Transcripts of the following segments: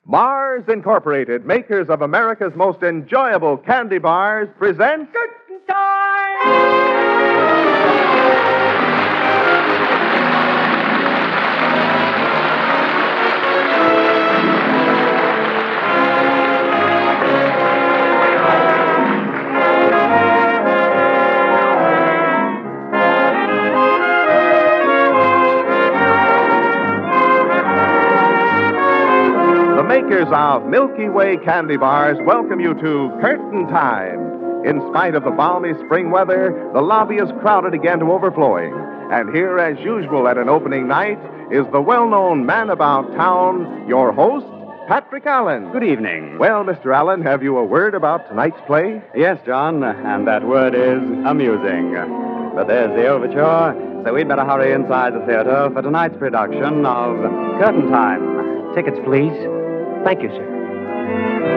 Mars Incorporated, makers of America's most enjoyable candy bars, presents Good The makers of Milky Way candy bars welcome you to Curtain Time. In spite of the balmy spring weather, the lobby is crowded again to overflowing. And here, as usual at an opening night, is the well-known man about town, your host, Patrick Allen. Good evening. Well, Mr. Allen, have you a word about tonight's play? Yes, John, and that word is amusing. But there's the overture, so we'd better hurry inside the theater for tonight's production of Curtain Time. Tickets, please. Thank you, sir.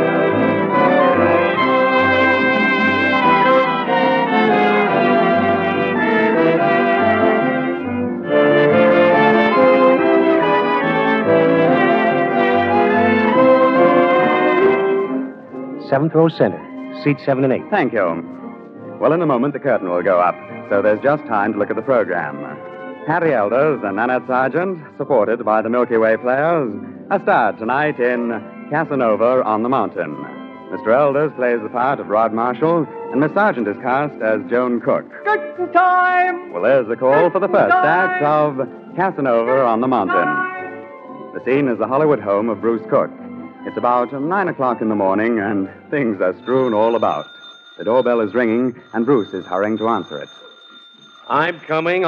Seventh row center. Seats 7 and 8. Thank you. Well, in a moment, the curtain will go up, so there's just time to look at the program. Harry Elders and Nanette Sargent, supported by the Milky Way players, are starred tonight in Casanova on the Mountain. Mr. Elders plays the part of Rod Marshall, and Miss Sargent is cast as Joan Cook. Good time! Well, there's the call for the first act of Casanova on the Mountain. The scene is the Hollywood home of Bruce Cook. It's about 9 o'clock in the morning, and things are strewn all about. The doorbell is ringing, and Bruce is hurrying to answer it. I'm coming.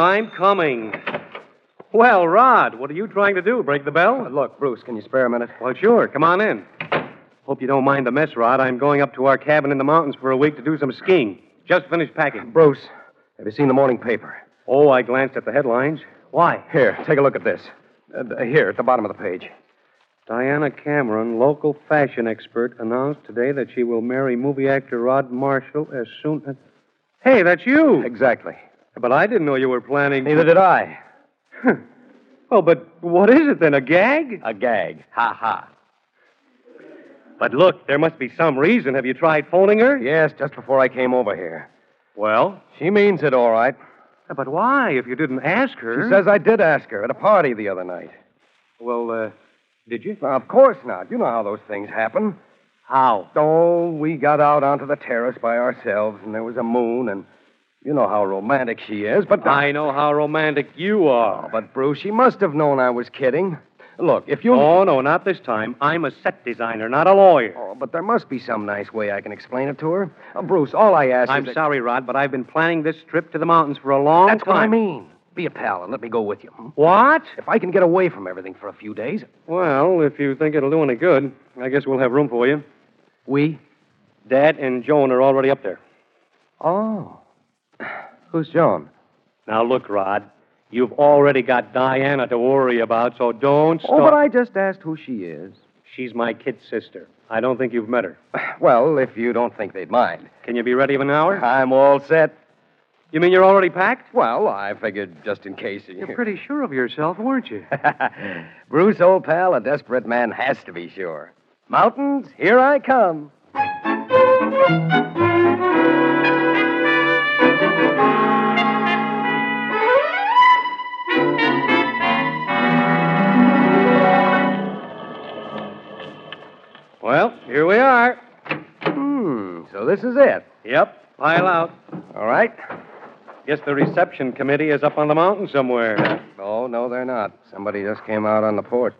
Well, Rod, what are you trying to do? Break the bell? Look, Bruce, can you spare a minute? Well, sure. Come on in. Hope you don't mind the mess, Rod. I'm going up to our cabin in the mountains for a week to do some skiing. Just finished packing. Bruce, have you seen the morning paper? Oh, I glanced at the headlines. Why? Here, take a look at this. Here, at the bottom of the page. Diana Cameron, local fashion expert, announced today that she will marry movie actor Rod Marshall as soon as... Hey, that's you! Exactly. But I didn't know you were planning... Neither did I. Well, but what is it then, a gag? A gag. Ha ha. But look, there must be some reason. Have you tried phoning her? Yes, just before I came over here. Well? She means it all right. But why, if you didn't ask her? She says I did ask her at a party the other night. Well, did you? Well, of course not. You know how those things happen. How? Oh, we got out onto the terrace by ourselves, and there was a moon, and you know how romantic she is, but... I know how romantic you are. Oh, but, Bruce, she must have known I was kidding. Look, if you... Oh, no, not this time. I'm a set designer, not a lawyer. Oh, but there must be some nice way I can explain it to her. Bruce, all I ask I'm is... sorry, Rod, but I've been planning this trip to the mountains for a long That's time. what I mean. Be a pal and let me go with you. What? If I can get away from everything for a few days. Well, if you think it'll do any good, I guess we'll have room for you. We? Dad and Joan are already up there. Oh. Who's Joan? Now, look, Rod, you've already got Diana to worry about, so don't start... Oh, but I just asked who she is. She's my kid sister. I don't think you've met her. Well, if you don't think they'd mind. Can you be ready in an hour? I'm all set. You mean you're already packed? Well, I figured just in case... You're pretty sure of yourself, weren't you? Bruce, old pal, a desperate man has to be sure. Mountains, here I come. Well, here we are. So this is it. Yep, pile out. All right. Guess the reception committee is up on the mountain somewhere. Oh, no, they're not. Somebody just came out on the porch.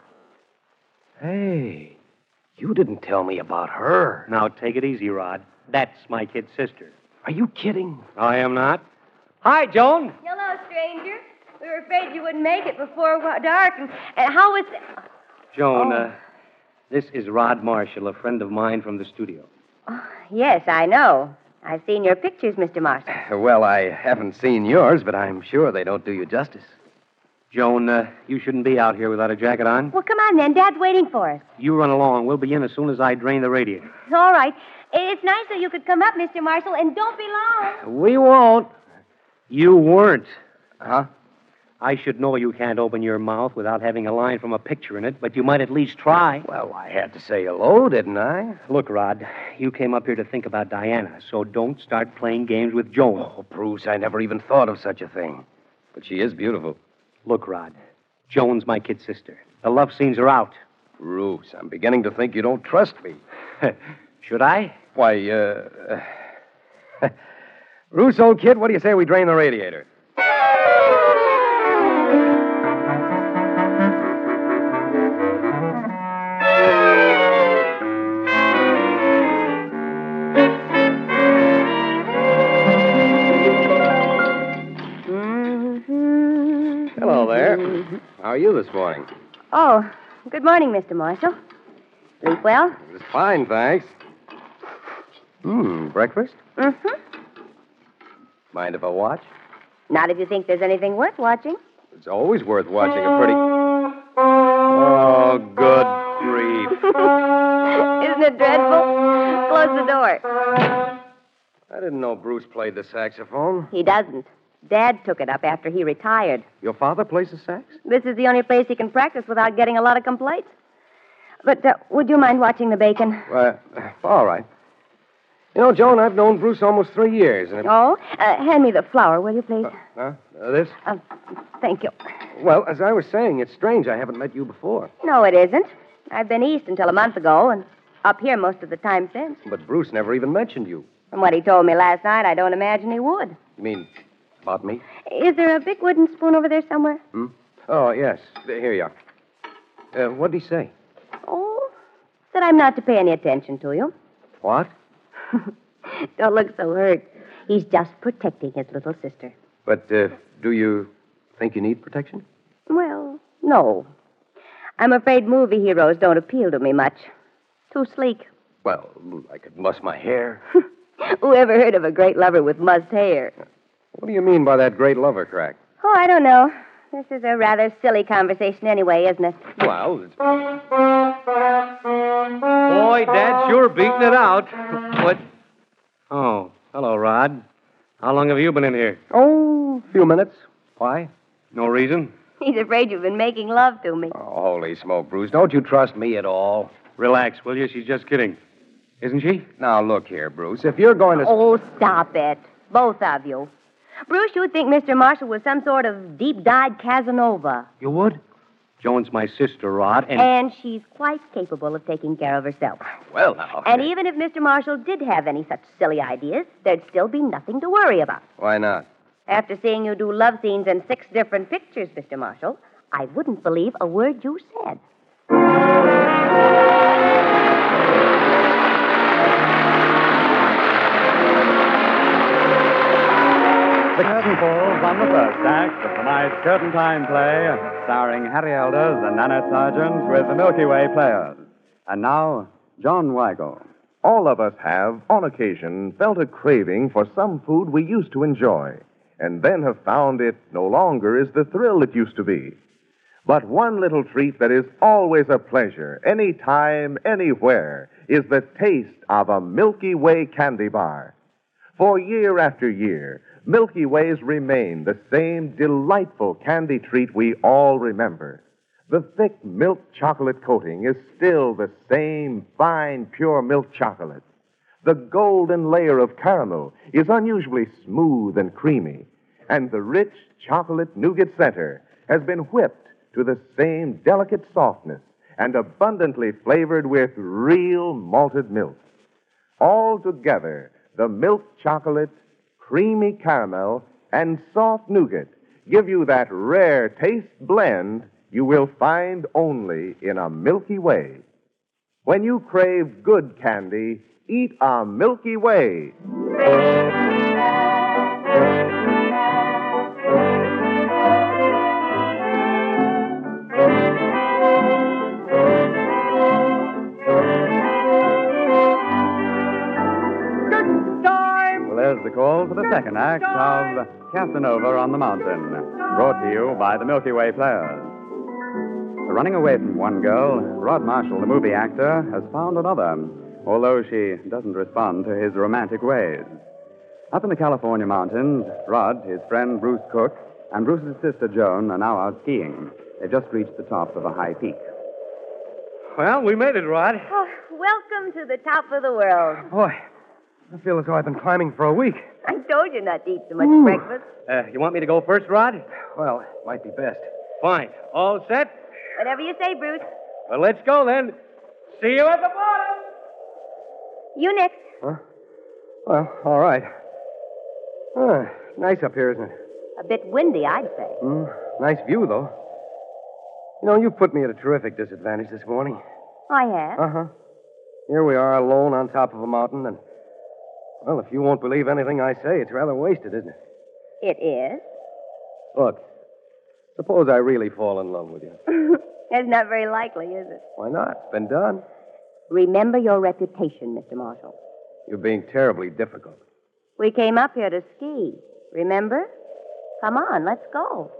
Hey, you didn't tell me about her. Now, take it easy, Rod. That's my kid sister. Are you kidding? I am not. Hi, Joan. Hello, stranger. We were afraid you wouldn't make it before dark. And how was... Joan, this is Rod Marshall, a friend of mine from the studio. Oh, yes, I know. I've seen your pictures, Mr. Marshall. Well, I haven't seen yours, but I'm sure they don't do you justice. Joan, you shouldn't be out here without a jacket on. Well, come on, then. Dad's waiting for us. You run along. We'll be in as soon as I drain the radiator. All right. It's nice that you could come up, Mr. Marshall, and don't be long. We won't. You weren't. Huh? I should know you can't open your mouth without having a line from a picture in it, but you might at least try. Well, I had to say hello, didn't I? Look, Rod, you came up here to think about Diana, so don't start playing games with Joan. Oh, Bruce, I never even thought of such a thing. But she is beautiful. Look, Rod, Joan's my kid sister. The love scenes are out. Bruce, I'm beginning to think you don't trust me. Should I? Why, Bruce, old kid, what do you say we drain the radiator? Hello there. How are you this morning? Oh, good morning, Mr. Marshall. Sleep well? It's fine, thanks. Breakfast? Mm-hmm. Mind if I watch? Not if you think there's anything worth watching. It's always worth watching a pretty... Oh, good grief. Isn't it dreadful? Close the door. I didn't know Bruce played the saxophone. He doesn't. Dad took it up after he retired. Your father plays the sax? This is the only place he can practice without getting a lot of complaints. But would you mind watching the bacon? All right. You know, Joan, I've known Bruce almost 3 years. And Oh? Hand me the flour, will you, please? This? Thank you. Well, as I was saying, it's strange I haven't met you before. No, it isn't. I've been east until a month ago and up here most of the time since. But Bruce never even mentioned you. From what he told me last night, I don't imagine he would. You mean about me? Is there a big wooden spoon over there somewhere? Oh, yes. Here you are. What did he say? Oh, said I'm not to pay any attention to you. What? Don't look so hurt. He's just protecting his little sister. But do you think you need protection? Well, no. I'm afraid movie heroes don't appeal to me much. Too sleek. Well, I could muss my hair. Who ever heard of a great lover with mussed hair? What do you mean by that great lover crack? Oh, I don't know. This is a rather silly conversation anyway, isn't it? Well, it's... Boy, Dad's sure beating it out. What? Oh, hello, Rod. How long have you been in here? Oh, a few minutes. Why? No reason? He's afraid you've been making love to me. Oh, holy smoke, Bruce. Don't you trust me at all? Relax, will you? She's just kidding. Isn't she? Now, look here, Bruce. If you're going to... Oh, stop it. Both of you. Bruce, you'd think Mr. Marshall was some sort of deep-dyed Casanova. You would? Joan's my sister, Rod, And she's quite capable of taking care of herself. Well, now... And even if Mr. Marshall did have any such silly ideas, there'd still be nothing to worry about. Why not? After seeing you do love scenes in 6 different pictures, Mr. Marshall, I wouldn't believe a word you said. The curtain falls on the first act of tonight's Curtain Time play, starring Harry Elders and Nanette Sargent with the Milky Way Players. And now, John Weigel. All of us have, on occasion, felt a craving for some food we used to enjoy, and then have found it no longer is the thrill it used to be. But one little treat that is always a pleasure, anytime, anywhere, is the taste of a Milky Way candy bar. For year after year, Milky Ways remain the same delightful candy treat we all remember. The thick milk chocolate coating is still the same fine, pure milk chocolate. The golden layer of caramel is unusually smooth and creamy, and the rich chocolate nougat center has been whipped to the same delicate softness and abundantly flavored with real malted milk. All together, the milk chocolate, creamy caramel, and soft nougat give you that rare taste blend you will find only in a Milky Way. When you crave good candy, eat a Milky Way. There's the call for the second act of Casanova on the Mountain, brought to you by the Milky Way Players. Running away from one girl, Rod Marshall, the movie actor, has found another, although she doesn't respond to his romantic ways. Up in the California mountains, Rod, his friend Bruce Cook, and Bruce's sister Joan are now out skiing. They've just reached the top of a high peak. Well, we made it, Rod. Oh, welcome to the top of the world. Boy, I feel as though I've been climbing for a week. I told you not to eat so much breakfast. You want me to go first, Rod? Well, might be best. Fine. All set? Whatever you say, Bruce. Well, let's go then. See you at the bottom. You next. Huh? Well, all right. Nice up here, isn't it? A bit windy, I'd say. Nice view, though. You know, you put me at a terrific disadvantage this morning. I have. Uh-huh. Here we are alone on top of a mountain, and, well, if you won't believe anything I say, it's rather wasted, isn't it? It is. Look, suppose I really fall in love with you. It's not very likely, is it? Why not? It's been done. Remember your reputation, Mr. Marshall. You're being terribly difficult. We came up here to ski. Remember? Come on, let's go.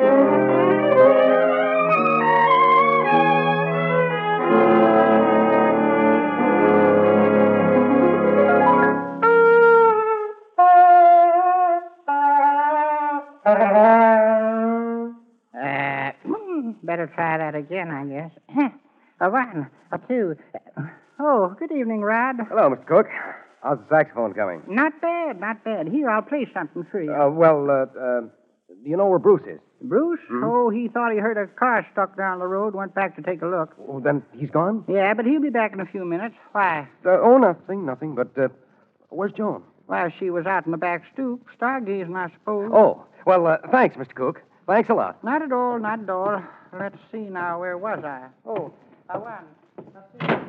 Better try that again, I guess. A one, a two. Oh, good evening, Rod. Hello, Mr. Cook. How's the saxophone coming? Not bad, not bad. Here, I'll play something for you. Do you know where Bruce is? Bruce? Oh, he thought he heard a car stuck down the road, went back to take a look. Oh, then he's gone? Yeah, but he'll be back in a few minutes. Why? Nothing. But, where's Joan? Well, she was out in the back stoop, stargazing, I suppose. Oh, well, thanks, Mr. Cook. Thanks a lot. Not at all, not at all. Let's see now, where was I? Oh, a one. Let's see.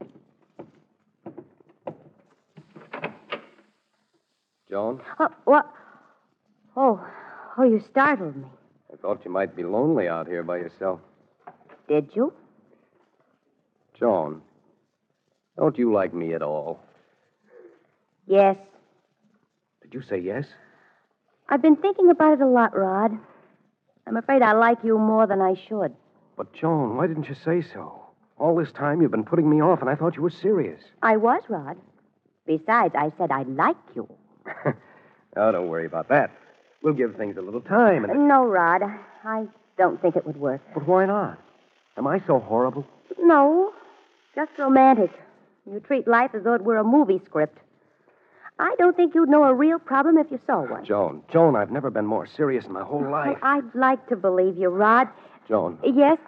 Joan, What? Oh, you startled me. I thought you might be lonely out here by yourself. Did you? Joan, don't you like me at all? Yes. Did you say yes? I've been thinking about it a lot, Rod. I'm afraid I like you more than I should. But, Joan, why didn't you say so? All this time you've been putting me off, and I thought you were serious. I was, Rod. Besides, I said I'd like you. Oh, don't worry about that. We'll give things a little time. No, Rod. I don't think it would work. But why not? Am I so horrible? No, just romantic. You treat life as though it were a movie script. I don't think you'd know a real problem if you saw one. Joan, I've never been more serious in my whole life. Well, I'd like to believe you, Rod. Joan. Yes?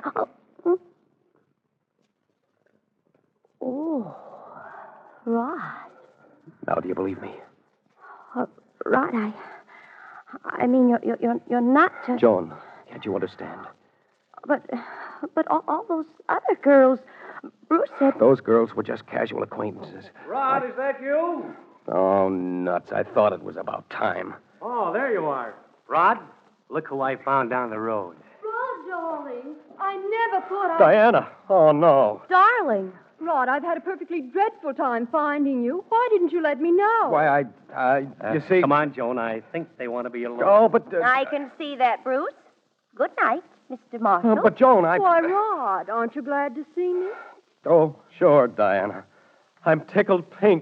Oh, Rod. Now, do you believe me? Rod, I mean, you're not... Joan, can't you understand? But all those other girls, Bruce said... Those girls were just casual acquaintances. Rod, is that you? Oh, nuts. I thought it was about time. Oh, there you are. Rod, look who I found down the road. Rod, darling, I never thought I'd... Diana! Oh, no. Darling. Rod, I've had a perfectly dreadful time finding you. Why didn't you let me know? Why, you see... Come on, Joan. I think they want to be alone. Oh, but... I can see that, Bruce. Good night, Mr. Marshall. But, Joan, Why, Rod, aren't you glad to see me? Oh, sure, Diana. I'm tickled pink.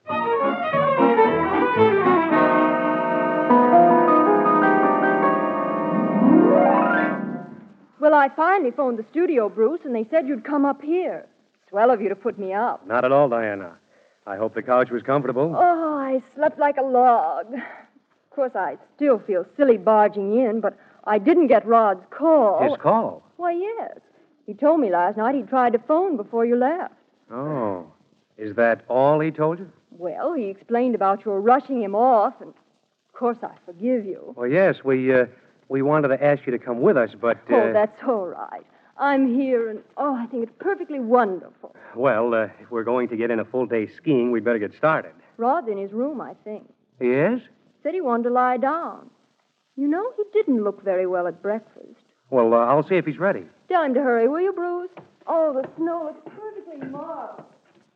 Well, I finally phoned the studio, Bruce, and they said you'd come up here. Swell of you to put me up. Not at all, Diana. I hope the couch was comfortable. Oh, I slept like a log. Of course, I still feel silly barging in, but I didn't get Rod's call. His call? Why, yes. He told me last night he tried to phone before you left. Oh. Is that all he told you? Well, he explained about your rushing him off, and of course I forgive you. Well, yes, we wanted to ask you to come with us, but... Oh, that's all right. I'm here, and, I think it's perfectly wonderful. Well, if we're going to get in a full day skiing, we'd better get started. Rod's in his room, I think. Yes? Said he wanted to lie down. You know, he didn't look very well at breakfast. Well, I'll see if he's ready. Tell him to hurry, will you, Bruce? Oh, the snow looks perfectly marvelous.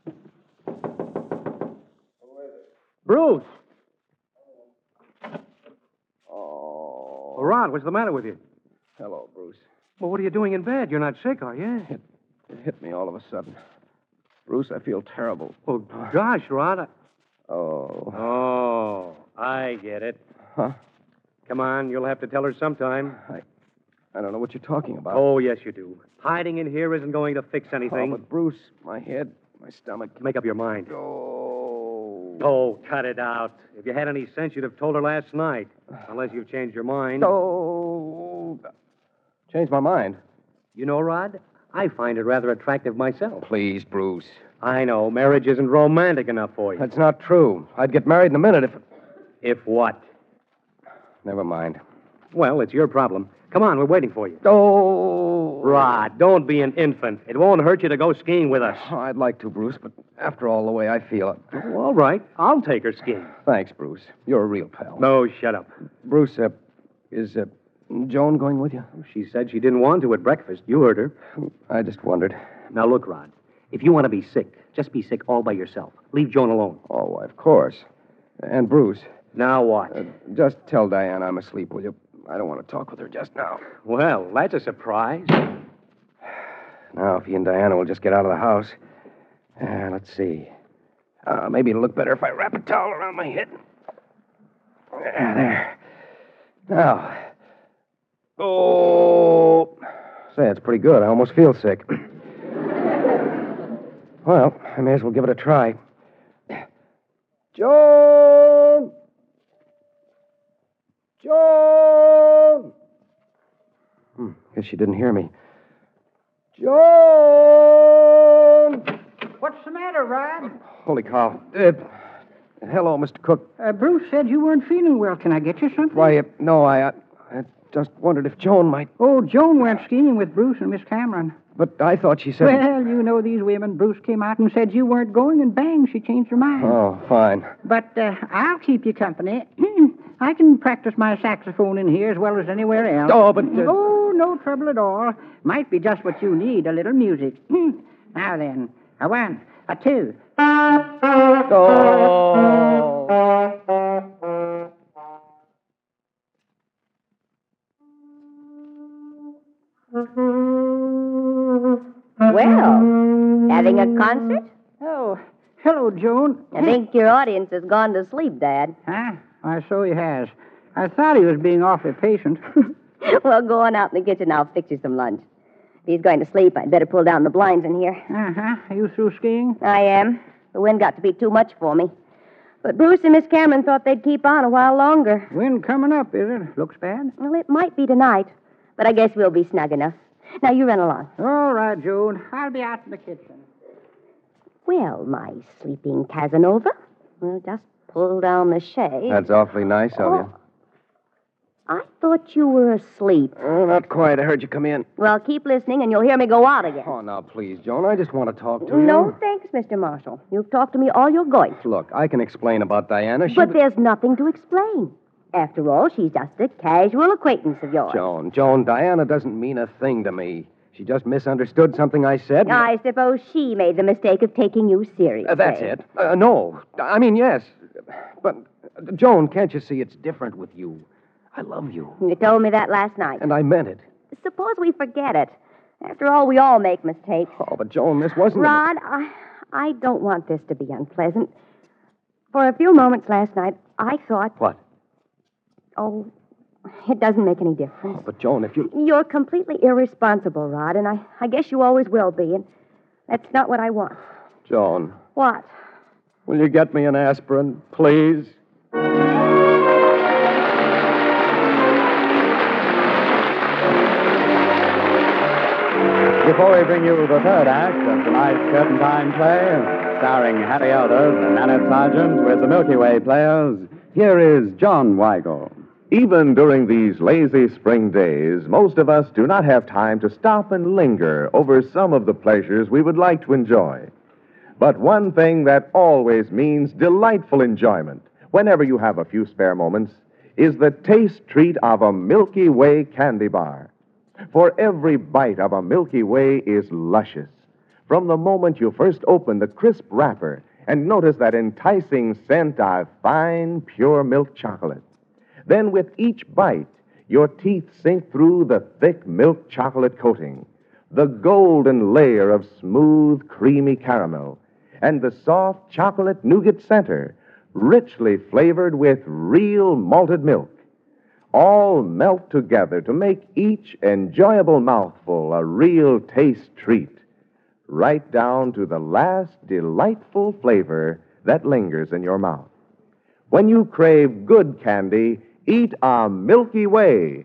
Bruce! Oh. Well, Rod, what's the matter with you? Hello, Bruce. Well, what are you doing in bed? You're not sick, are you? It hit me all of a sudden. Bruce, I feel terrible. Oh, gosh, Rod. Oh. Oh, I get it. Huh? Come on, you'll have to tell her sometime. I don't know what you're talking about. Oh, yes, you do. Hiding in here isn't going to fix anything. Oh, but Bruce, my head, my stomach. Make up your mind. Oh. Oh, cut it out. If you had any sense, you'd have told her last night. Unless you've changed your mind. Oh. Changed my mind. You know, Rod, I find it rather attractive myself. Please, Bruce. I know. Marriage isn't romantic enough for you. That's not true. I'd get married in a minute if... If what? Never mind. Well, it's your problem. Come on, we're waiting for you. Oh. Rod, don't be an infant. It won't hurt you to go skiing with us. Oh, I'd like to, Bruce, but after all, the way I feel it. Oh, all right. I'll take her skiing. Thanks, Bruce. You're a real pal. No, shut up. Bruce, is Joan going with you? She said she didn't want to at breakfast. You heard her. I just wondered. Now, look, Rod. If you want to be sick, just be sick all by yourself. Leave Joan alone. Oh, of course. And Bruce. Now what? Just tell Diane I'm asleep, will you? I don't want to talk with her just now. Well, that's a surprise. Now, if he and Diana will just get out of the house. Let's see. Maybe it'll look better if I wrap a towel around my head. There. Now. Oh. Say, it's pretty good. I almost feel sick. Well, I may as well give it a try. Joan! Joan! Guess she didn't hear me. Joan! What's the matter, Rod? Holy cow. Hello, Mr. Cook. Bruce said you weren't feeling well. Can I get you something? Why, no, I just wondered if Joan might... Oh, Joan went skiing with Bruce and Miss Cameron. But I thought she said... Well, you know these women. Bruce came out and said you weren't going, and bang, she changed her mind. Oh, fine. But I'll keep you company. I can practice my saxophone in here as well as anywhere else. Oh, but... Oh, no trouble at all. Might be just what you need, a little music. Now then, a one, a two. Well, having a concert? Oh, hello, Joan. I think your audience has gone to sleep, Dad. Huh? I so he has. I thought he was being awfully patient. Well, go on out in the kitchen. I'll fix you some lunch. If he's going to sleep, I'd better pull down the blinds in here. Uh-huh. Are you through skiing? I am. The wind got to be too much for me. But Bruce and Miss Cameron thought they'd keep on a while longer. Wind coming up, is it? Looks bad. Well, it might be tonight, but I guess we'll be snug enough. Now, you run along. All right, Joan. I'll be out in the kitchen. Well, my sleeping Casanova. Well, just pull down the shade. That's awfully nice of you. I thought you were asleep. Oh, not quite. I heard you come in. Well, keep listening, and you'll hear me go out again. Oh, now, please, Joan. I just want to talk to you. No, thanks, Mr. Marshall. You've talked to me all you're going to. Look, I can explain about Diana. But there's nothing to explain. After all, she's just a casual acquaintance of yours. Joan, Diana doesn't mean a thing to me. She just misunderstood something I said. I suppose she made the mistake of taking you seriously. That's it. No. I mean, yes. But, Joan, can't you see it's different with you? I love you. You told me that last night. And I meant it. Suppose we forget it. After all, we all make mistakes. Oh, but Joan, this wasn't... Rod, I don't want this to be unpleasant. For a few moments last night, I thought... What? Oh, it doesn't make any difference. Oh, but Joan, if you... You're completely irresponsible, Rod, and I guess you always will be, and that's not what I want. Joan. What? Will you get me an aspirin, please? Before we bring you the third act of tonight's Curtain Time play, starring Harry Elders and Nanette Sargent with the Milky Way Players, here is John Weigel. Even during these lazy spring days, most of us do not have time to stop and linger over some of the pleasures we would like to enjoy. But one thing that always means delightful enjoyment, whenever you have a few spare moments, is the taste treat of a Milky Way candy bar. For every bite of a Milky Way is luscious. From the moment you first open the crisp wrapper and notice that enticing scent of fine, pure milk chocolate. Then with each bite, your teeth sink through the thick milk chocolate coating, the golden layer of smooth, creamy caramel, and the soft chocolate nougat center, richly flavored with real malted milk. all melt together to make each enjoyable mouthful a real taste treat, right down to the last delightful flavor that lingers in your mouth. When you crave good candy, eat a Milky Way.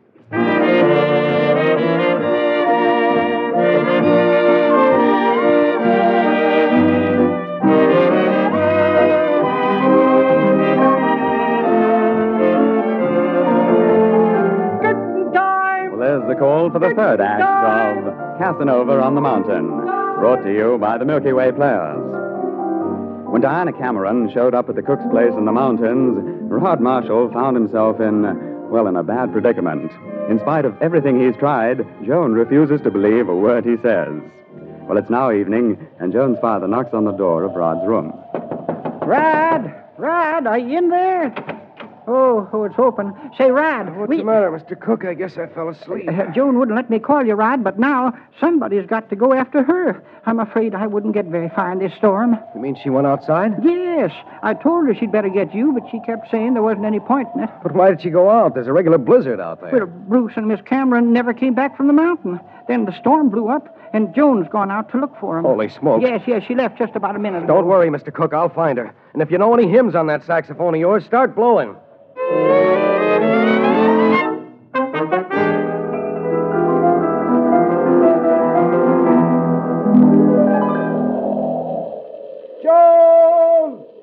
There's the call for the third act of Casanova on the Mountain, brought to you by the Milky Way Players. When Diana Cameron showed up at the cook's place in the mountains, Rod Marshall found himself in a bad predicament. In spite of everything he's tried, Joan refuses to believe a word he says. Well, it's now evening, and Joan's father knocks on the door of Rod's room. Rod, are you in there? Oh, it's open. Say, Rod. What's the matter, Mr. Cook? I guess I fell asleep. Joan wouldn't let me call you, Rod, but now somebody's got to go after her. I'm afraid I wouldn't get very far in this storm. You mean she went outside? Yes. I told her she'd better get you, but she kept saying there wasn't any point in it. But why did she go out? There's a regular blizzard out there. Well, Bruce and Miss Cameron never came back from the mountain. Then the storm blew up, and Joan's gone out to look for him. Holy smoke. Yes, she left just about a minute ago. Don't worry, Mr. Cook. I'll find her. And if you know any hymns on that saxophone of yours, start blowing. Joan!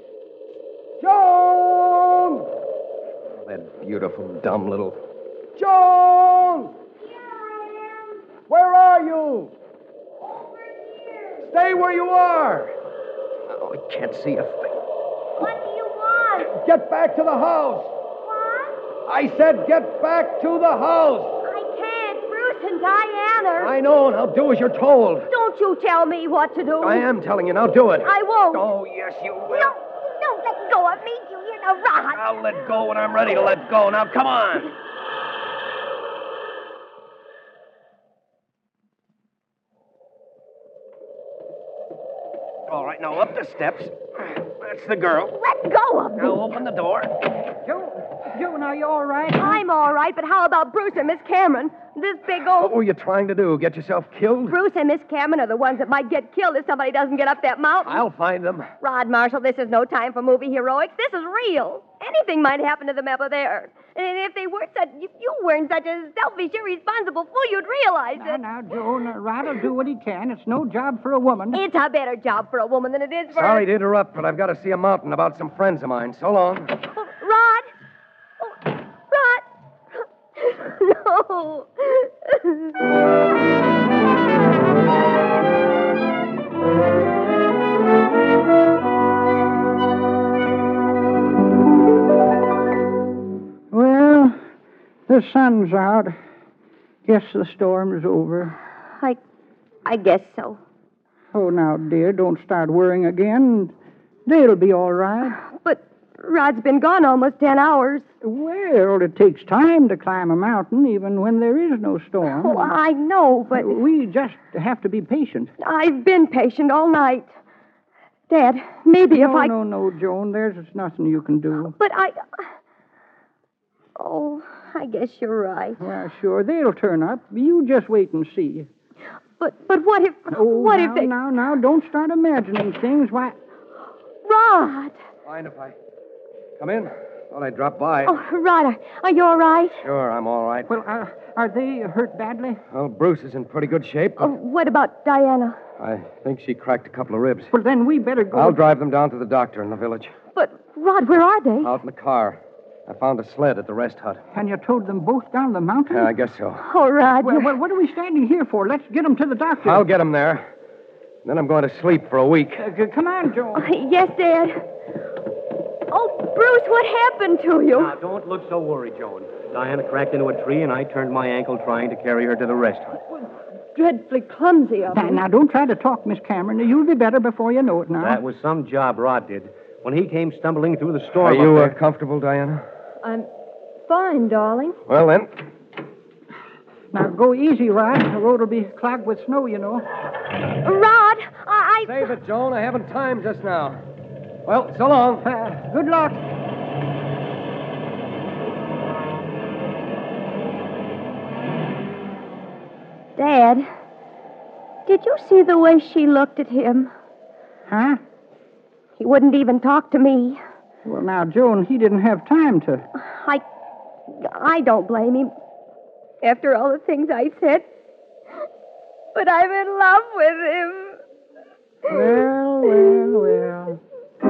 Joan! Oh, that beautiful, dumb little... Joan! Where are you? Over here. Stay where you are. Oh, I can't see a thing. What do you want? Get back to the house. What? I said get back to the house. I can't. Bruce and Diana. I know. Now do as you're told. Don't you tell me what to do. I am telling you. Now do it. I won't. Oh, yes, you will. No, don't let go of me, you little rat. I'll let go when I'm ready to let go. Now, come on. All right, now up the steps. That's the girl. Let go of me. Now open the door. Joan, are you all right? I'm all right, but how about Bruce and Miss Cameron? This big old... What were you trying to do? Get yourself killed? Bruce and Miss Cameron are the ones that might get killed if somebody doesn't get up that mountain. I'll find them. Rod Marshall, this is no time for movie heroics. This is real. Anything might happen to them up there. And if they weren't such... If you weren't such a selfish, irresponsible fool, you'd realize it. Now, Joan, Rod will do what he can. It's no job for a woman. It's a better job for a woman than it is for... Sorry to interrupt, but I've got to see a mountain about some friends of mine. So long. Oh, Rod! Oh, Rod! No! Well, the sun's out. Guess the storm's over. I guess so. Oh, now, dear, don't start worrying again. They'll be all right. But Rod's been gone almost 10 hours. Well, it takes time to climb a mountain, even when there is no storm. Oh, I know, but... We just have to be patient. I've been patient all night. Dad, maybe if I... No, Joan, there's nothing you can do. But Oh, I guess you're right. Well, sure, they'll turn up. You just wait and see. But what if... if they... Now, don't start imagining things. Why... Rod! Mind if I come in? Thought I'd drop by. Oh, Rod, are you all right? Sure, I'm all right. Well, are they hurt badly? Well, Bruce is in pretty good shape. Oh, what about Diana? I think she cracked a couple of ribs. Well, then we better go... I'll drive them down to the doctor in the village. But, Rod, where are they? Out in the car. I found a sled at the rest hut. And you towed them both down the mountain? Yeah, I guess so. Oh, Rod. Well, what are we standing here for? Let's get them to the doctor. I'll get them there. Then I'm going to sleep for a week. Come on, Joan. Yes, Dad. Oh, Bruce, what happened to you? Now, don't look so worried, Joan. Diana cracked into a tree, and I turned my ankle trying to carry her to the rest hut. Dreadfully clumsy of me. Now, don't try to talk, Miss Cameron. You'll be better before you know it now. That was some job Rod did. When he came stumbling through the storm Are you up there... comfortable, Diana? I'm fine, darling. Well, then. Now, go easy, Rod. The road will be clogged with snow, you know. Rod, I... Save it, Joan. I haven't time just now. Well, so long. Good luck. Dad, did you see the way she looked at him? Huh? He wouldn't even talk to me. Well, now, Joan, he didn't have time to. I don't blame him. After all the things I said. But I'm in love with him. Well.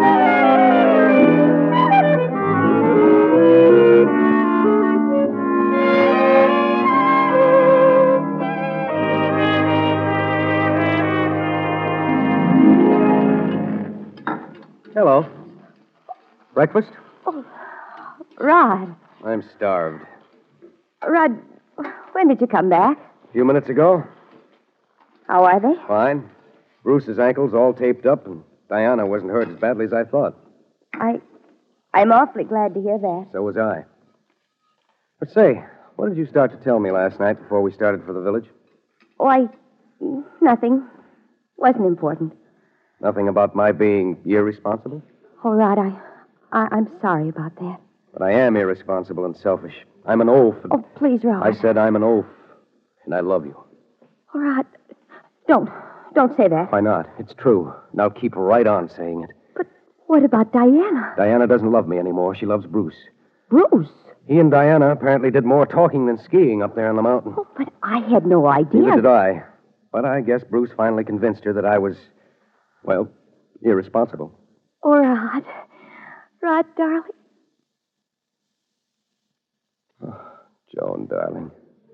Hello. Breakfast? Oh, Rod. I'm starved. Rod, when did you come back? A few minutes ago. How are they? Fine. Bruce's ankle's all taped up, and Diana wasn't hurt as badly as I thought. I'm awfully glad to hear that. So was I. But say, what did you start to tell me last night before we started for the village? Nothing. Wasn't important. Nothing about my being irresponsible? Oh, Rod, I'm sorry about that. But I am irresponsible and selfish. I'm an oaf. Oh, please, Rod. I said I'm an oaf, and I love you. Oh, Rod, don't say that. Why not? It's true. Now keep right on saying it. But what about Diana? Diana doesn't love me anymore. She loves Bruce. Bruce? He and Diana apparently did more talking than skiing up there on the mountain. Oh, but I had no idea. Neither did I. But I guess Bruce finally convinced her that I was, well, irresponsible. Oh, Rod. Rod, darling. Oh, Joan, darling.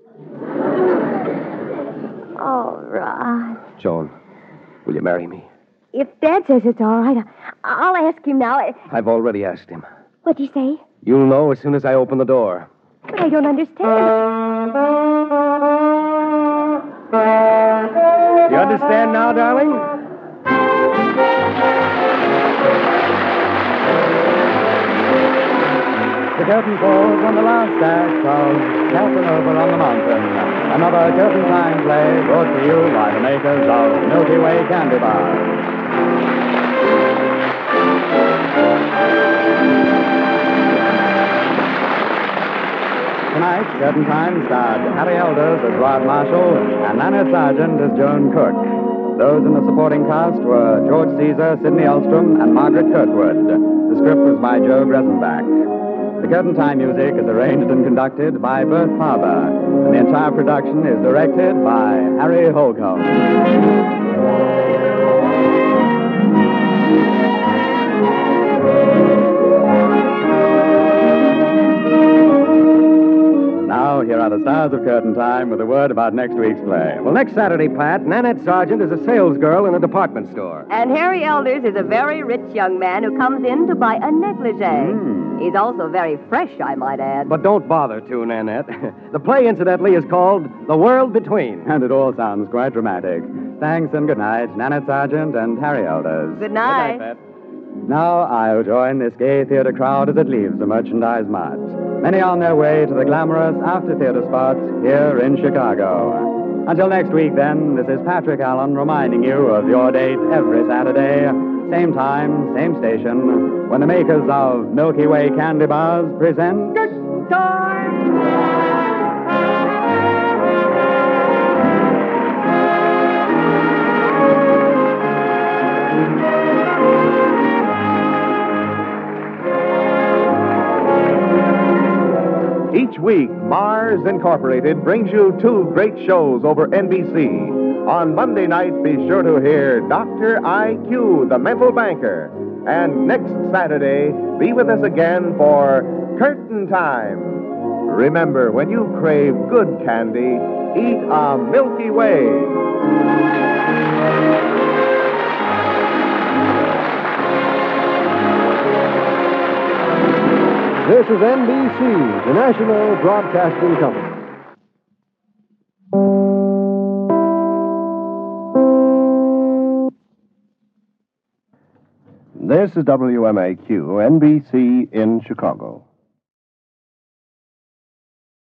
Oh, Rod. Joan, will you marry me? If Dad says it's all right, I'll ask him now. I've already asked him. What'd he say? You'll know as soon as I open the door. But I don't understand. You understand now, darling? The curtain falls on the last act of Casanova on the Mountain. Another curtain time play brought to you by the makers of Milky Way Candy Bars. Tonight, Curtain Time starred Harry Elders as Rod Marshall and Nanette Sargent as Joan Cook. Those in the supporting cast were George Caesar, Sidney Elstrom, and Margaret Kirkwood. The script was by Joe Gresenbach. The Curtain Time music is arranged and conducted by Bert Farber, and the entire production is directed by Harry Holcomb. Now, here are the stars of Curtain Time with a word about next week's play. Well, next Saturday, Pat, Nanette Sargent is a salesgirl in a department store. And Harry Elders is a very rich young man who comes in to buy a negligee. He's also very fresh, I might add. But don't bother to, Nanette. The play, incidentally, is called The World Between. And it all sounds quite dramatic. Thanks and good night, Nanette Sargent and Harry Elders. Good night. Good night, Pat. Now I'll join this gay theater crowd as it leaves the Merchandise Mart. Many on their way to the glamorous after-theater spots here in Chicago. Until next week, then, this is Patrick Allen reminding you of your date every Saturday, same time, same station, when the makers of Milky Way Candy Bars present Good Time! Each week, Mars Incorporated brings you two great shows over NBC. On Monday night, be sure to hear Dr. I.Q., the mental banker. And next Saturday, be with us again for Curtain Time. Remember, when you crave good candy, eat a Milky Way. This is NBC, the National Broadcasting Company. This is WMAQ, NBC in Chicago.